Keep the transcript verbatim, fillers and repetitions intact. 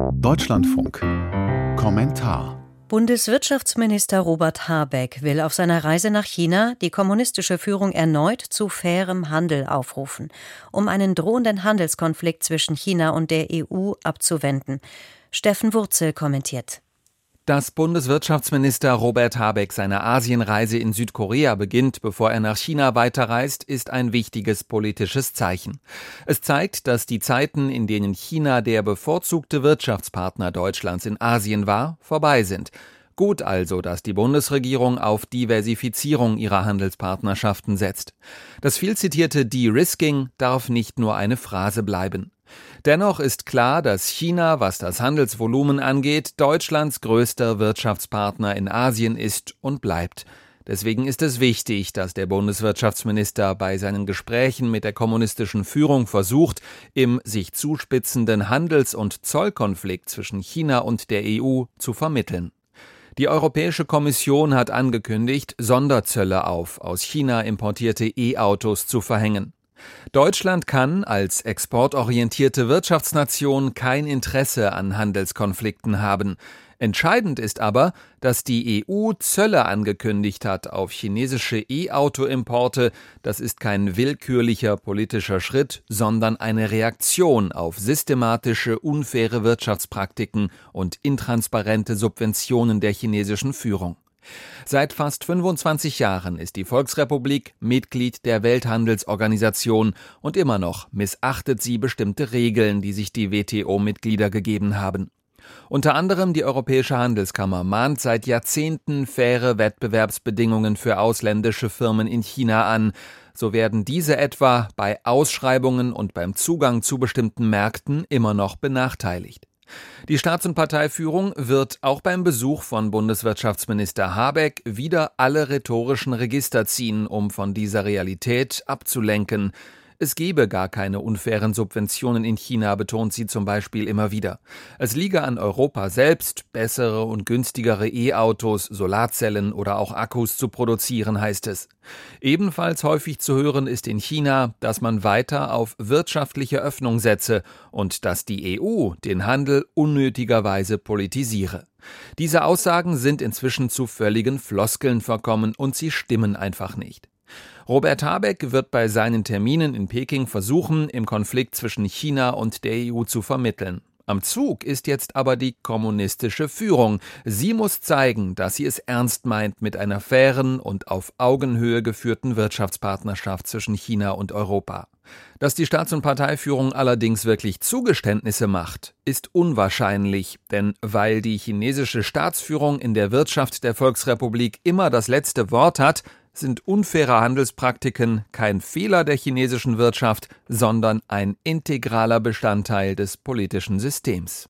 Deutschlandfunk. Kommentar. Bundeswirtschaftsminister Robert Habeck will auf seiner Reise nach China die kommunistische Führung erneut zu fairem Handel aufrufen, um einen drohenden Handelskonflikt zwischen China und der E U abzuwenden. Steffen Wurzel kommentiert. Dass Bundeswirtschaftsminister Robert Habeck seine Asienreise in Südkorea beginnt, bevor er nach China weiterreist, ist ein wichtiges politisches Zeichen. Es zeigt, dass die Zeiten, in denen China der bevorzugte Wirtschaftspartner Deutschlands in Asien war, vorbei sind. Gut also, dass die Bundesregierung auf Diversifizierung ihrer Handelspartnerschaften setzt. Das viel zitierte De-Risking darf nicht nur eine Phrase bleiben. Dennoch ist klar, dass China, was das Handelsvolumen angeht, Deutschlands größter Wirtschaftspartner in Asien ist und bleibt. Deswegen ist es wichtig, dass der Bundeswirtschaftsminister bei seinen Gesprächen mit der kommunistischen Führung versucht, im sich zuspitzenden Handels- und Zollkonflikt zwischen China und der E U zu vermitteln. Die Europäische Kommission hat angekündigt, Sonderzölle auf aus China importierte E-Autos zu verhängen. Deutschland kann als exportorientierte Wirtschaftsnation kein Interesse an Handelskonflikten haben. Entscheidend ist aber, dass die E U Zölle angekündigt hat auf chinesische E-Auto-Importe. Das ist kein willkürlicher politischer Schritt, sondern eine Reaktion auf systematische, unfaire Wirtschaftspraktiken und intransparente Subventionen der chinesischen Führung. Seit fast fünfundzwanzig Jahren ist die Volksrepublik Mitglied der Welthandelsorganisation und immer noch missachtet sie bestimmte Regeln, die sich die W T O-Mitglieder gegeben haben. Unter anderem die Europäische Handelskammer mahnt seit Jahrzehnten faire Wettbewerbsbedingungen für ausländische Firmen in China an. So werden diese etwa bei Ausschreibungen und beim Zugang zu bestimmten Märkten immer noch benachteiligt. Die Staats- und Parteiführung wird auch beim Besuch von Bundeswirtschaftsminister Habeck wieder alle rhetorischen Register ziehen, um von dieser Realität abzulenken. Es gebe gar keine unfairen Subventionen in China, betont sie zum Beispiel immer wieder. Es liege an Europa selbst, bessere und günstigere E-Autos, Solarzellen oder auch Akkus zu produzieren, heißt es. Ebenfalls häufig zu hören ist in China, dass man weiter auf wirtschaftliche Öffnung setze und dass die E U den Handel unnötigerweise politisiere. Diese Aussagen sind inzwischen zu völligen Floskeln verkommen und sie stimmen einfach nicht. Robert Habeck wird bei seinen Terminen in Peking versuchen, im Konflikt zwischen China und der E U zu vermitteln. Am Zug ist jetzt aber die kommunistische Führung. Sie muss zeigen, dass sie es ernst meint mit einer fairen und auf Augenhöhe geführten Wirtschaftspartnerschaft zwischen China und Europa. Dass die Staats- und Parteiführung allerdings wirklich Zugeständnisse macht, ist unwahrscheinlich, denn weil die chinesische Staatsführung in der Wirtschaft der Volksrepublik immer das letzte Wort hat, sind unfaire Handelspraktiken kein Fehler der chinesischen Wirtschaft, sondern ein integraler Bestandteil des politischen Systems.